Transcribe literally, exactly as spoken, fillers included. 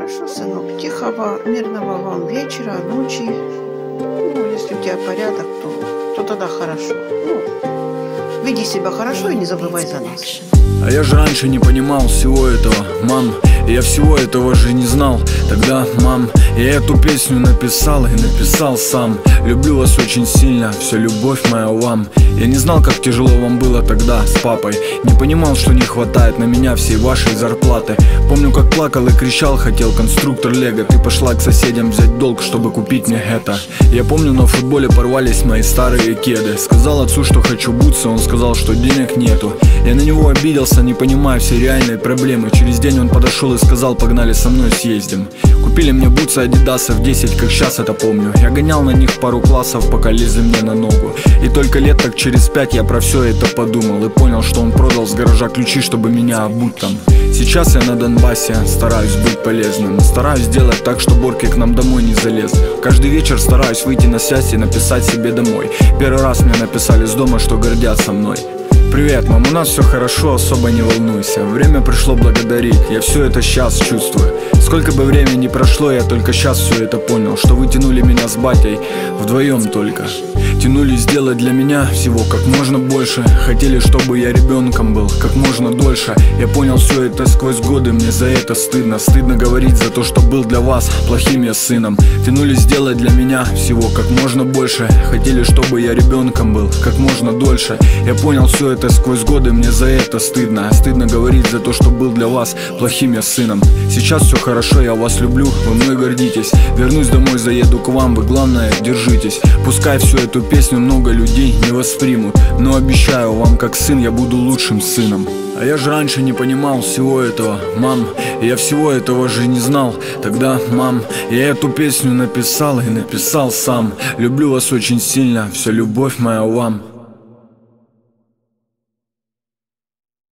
Хорошо, сынок. Тихого, мирного вам вечера, ночи. Ну, если у тебя порядок, то, то тогда хорошо. Ну, веди себя хорошо и не забывай за нас. А я же раньше не понимал всего этого, мам. Я всего этого же не знал. Тогда, мам, я эту песню написал и написал сам. Люблю вас очень сильно, вся любовь моя вам. Я не знал, как тяжело вам было тогда с папой. Не понимал, что не хватает на меня всей вашей зарплаты. Помню, как плакал и кричал, хотел конструктор Лего. Ты пошла к соседям взять долг, чтобы купить мне это. Я помню, на футболе порвались мои старые кеды. Сказал отцу, что хочу бутсы, он сказал, что денег нету. Я на него обиделся, не понимая все реальные проблемы. Через день он подошел и сказал: погнали со мной съездим. Купили мне бутсы Адидаса в десять, как сейчас это помню. Я гонял на них пару классов, пока лезли мне на ногу. И только лет так через пять я про все это подумал и понял, что он продал с гаража ключи, чтобы меня обуть там. Сейчас я на Донбассе, стараюсь быть полезным. Стараюсь сделать так, что борки к нам домой не залезли. Каждый вечер стараюсь выйти на связь и написать себе домой. Первый раз мне написали с дома, что гордятся мной. Привет, мам, у нас все хорошо, особо не волнуйся. Время пришло благодарить, я все это сейчас чувствую. Сколько бы времени прошло, я только сейчас все это понял, что вы тянули меня с батей вдвоем только. Тянули сделать для меня всего как можно больше. Хотели, чтобы я ребенком был как можно дольше. Я понял все это сквозь годы, мне за это стыдно. Стыдно говорить за то, что был для вас плохим я сыном. Тянули сделать для меня всего как можно больше. Хотели, чтобы я ребенком был как можно дольше. Я понял все это сквозь годы, мне за это стыдно. Стыдно говорить за то, что был для вас плохим я сыном. Сейчас все хорошо, я вас люблю, вы мной гордитесь. Вернусь домой, заеду к вам, вы главное держитесь. Пускай всю эту песню много людей не воспримут, но обещаю вам, как сын, я буду лучшим сыном. А я же раньше не понимал всего этого, мам. Я всего этого же не знал. Тогда, мам, я эту песню написал и написал сам. Люблю вас очень сильно, вся любовь моя вам.